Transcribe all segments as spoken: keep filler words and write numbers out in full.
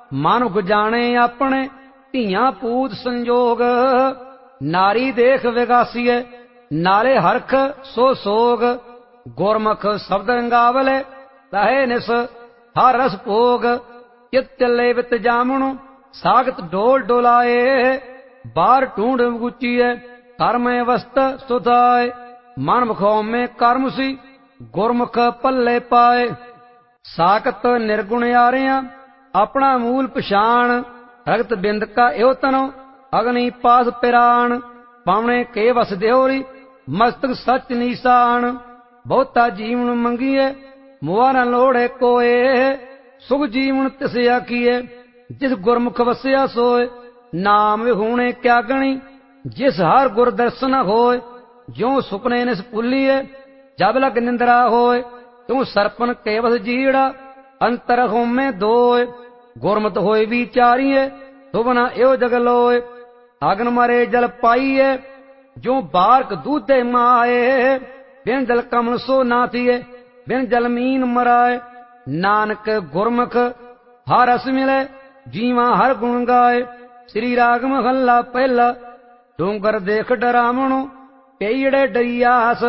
ਮਾਨੁਖ ਜਾਣੇ ਆਪਣੇ ਧੀਆਂ ਪੂਤ ਸੰਜੋਗ। ਨਾਰੀ ਦੇਖ ਵਿਗਾਸੀਏ ਨਾਲੇ ਹਰਖ ਸੋ ਸੋਗ। ਗੁਰਮੁਖ ਸ਼ਬਦ ਗਾਵਲੇ ਲਹੇ ਨਿਸ ਹਰ ਰਸ ਭੋਗ। ਚਿਤ ਚੱਲੇ ਵਿਤ ਜਾਮਣੁ ਸਾਗਤ ਡੋਲ ਡੋਲਾਏ। ਬਾਹਰ ਢੂੰਡ ਗੁਚੀਏ ਕਰਮ ਅਵਸਥ ਸੁਧਾਏ। ਮਨ ਮੁਖੋਂ ਮੈਂ ਕਰਮ ਸੀ ਗੁਰਮੁਖ ਪੱਲੇ ਪਾਏ। ਸਾਕਤ ਨਿਰਗੁਣ ਆਰਿਆਂ ਆਪਣਾ ਮੂਲ ਪਛਾਣ। ਰਗਤ ਬਿੰਦ ਕਾ ਇਹੋ ਤਨੋ ਅਗਨੀ ਪਾਸ ਪਿਰਾਣ। ਪਾਵਣੇ ਕੇ ਵਸ ਦਿਓਰੀ ਮਸਤਕ ਸਚ ਨੀਸਾਨ। ਬਹੁਤਾ ਜੀਵਨ ਮੰਗੀਏ ਮੁਆ ਨ ਲੋੜੇ ਕੋਏ। ਸੁਖ ਜੀਵਨ ਤਿਸ ਆਖੀਏ ਜਿਸ ਗੁਰਮੁਖ ਵਸਿਆ ਸੋਏ। ਨਾਮ ਵਿਹੂਣੇ ਕਿਆ ਗਣੀ ਜਿਸ ਹਰ ਗੁਰ ਦਰਸ਼ਨ ਹੋਏ। ਜਿਉ ਸੁਪਨੇ ਨਿਸ ਭੁੱਲੀਏ ਜਬ ਲਗ ਨਿੰਦਰਾ ਹੋਏ। ਤਿਉ ਸਰਪਨ ਕੇਵਸ ਜੀੜਾ ਅੰਤਰ ਹੋਮੇ ਦੋਏ। ਗੁਰਮਤ ਹੋਏ ਵਿਚਾਰੀਏ ਸੁਭਨਾ ਇਹੋ ਜਗ ਲੋਏ। ਅਗਨ ਮਰੇ ਜਲ ਪਾਈਏ ਜੋ ਬਾਰਕ ਦੂਧੇ ਮਾਏ। ਬਿਨ ਜਲ ਕਮਲ ਸੋ ਨਾ ਥੀਏ ਬਿਨ ਜਲ ਮੀਨ ਮਰਾਏ। ਨਾਨਕ ਗੁਰਮੁਖ ਹਰ ਰਸ ਮਿਲੇ ਜੀਵਾਂ ਹਰ ਗੁਣ ਗਾਏ। ਸ੍ਰੀ ਰਾਗ ਮਹੱਲਾ ਪਹਿਲਾ। ਡੂੰਗਰ ਦੇਖ ਡਰਾਵਣੋ ਪਈੜੇ ਡਰੀਆਸ।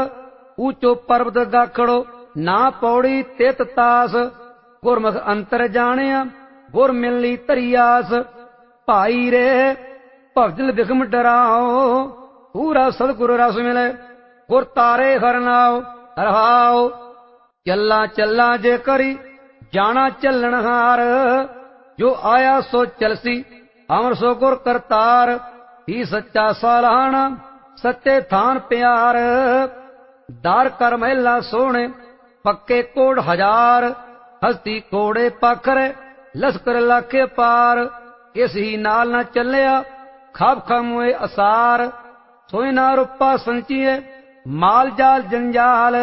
ਊਚੋ ਪਰਬਤ ਗਾਖੜੋ ਨਾ ਪੌੜੀ ਤਿਤ ਤਾਸ। ਗੁਰਮੁਖ ਅੰਤਰ ਜਾਣਿਆ ਗੁਰ ਮਿਲਣੀ ਧਰੀਆਸ। ਭਾਈ ਰੇ ਭਵਜਲ ਬਿਖਮ ਡਰਾਓ ਪੂਰਾ ਸਤਿਗੁਰ ਰਸ ਮਿਲੇ। ਗੁਰ ਤਾਰੇ ਹਰਨਾਓ ਰਹਾਓ। ਚੱਲਾ ਚੱਲਾ ਜੇ ਕਰੀ ਜਾਣਾ ਚੱਲਣ ਹਾਰ। ਜੋ ਆਇਆ ਸੋ ਚਲਸੀ ਅਮਰ ਸੋ ਗੁਰ ਕਰਤਾਰ। ਹੀ ਸੱਚਾ ਸਾਲਾਹਣਾ ਸੱਚੇ ਥਾਨ ਪਿਆਰ। ਦਾਰ ਕਰ ਮਹਿਲਾ ਸੋਹਣੇ ਪੱਕੇ ਕੋੜ ਹਜ਼ਾਰ। ਹਸਤੀ ਕੋੜੇ ਪਾਖਰੇ ਲਸਕਰ ਲਾਖੇ ਪਾਰ। ਇਸ ਹੀ ਨਾਲ ਨਾ ਚੱਲਿਆ ਖਾਬ ਖਾਮੋਏ ਅਸਾਰ। ਸੋਇ ਨਾ ਰੁਪਾ ਸੰਚੀਏ ਮਾਲ ਜਾਲ ਜੰਜਾਲ।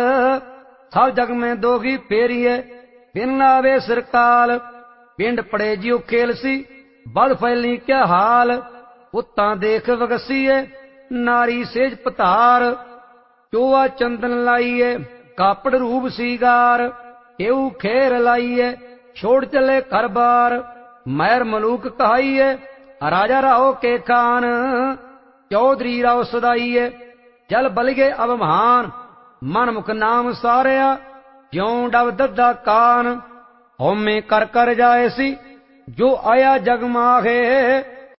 ਸਭ ਜਗ ਮੈਂ ਦੋਗੀ ਫੇਰੀਏ ਬਿਨ ਆਵੇ ਸਰਕਾਲ। ਪਿੰਡ ਪੜੇ ਜਿਉ ਖੇਲ ਸੀ ਬਦ ਫੈਲੀ ਕਿਆ ਹਾਲ। ਪੁੱਤਾਂ ਦੇਖ ਵਗਸੀਏ ਨਾਰੀ ਸੇਜ ਪਤਾਰ। ਚੋਆ ਚੰਦਨ ਲਾਈਏ ਕਾਪੜ ਰੂਪ ਸੀਗਾਰ। ਇਹੂ ਖੇਰ ਲਾਈਏ ਛੋੜ ਚਲੇ ਘਰ ਬਾਰ। ਮਹਿਰ ਮਲੂਕ ਕਹਾਈਏ ਰਾਜਾ ਰਾਓ ਕੇ ਖਾਨ। ਚੌਧਰੀ ਰਾਓ ਸਦਾਈਏ ਜਲ ਬਲਗੇ ਅਬ ਮਹਾਨ। ਮਨ ਮੁਖ ਨਾਮ ਸਾਰਿਆ ਜਿਉ ਡਬ ਦੱਦਾ ਕਾਨ। ਹਉਮੈ ਕਰ ਕਰ ਜਾਏ ਸੀ ਜੋ ਆਇਆ ਜਗ ਮਾਹੇ।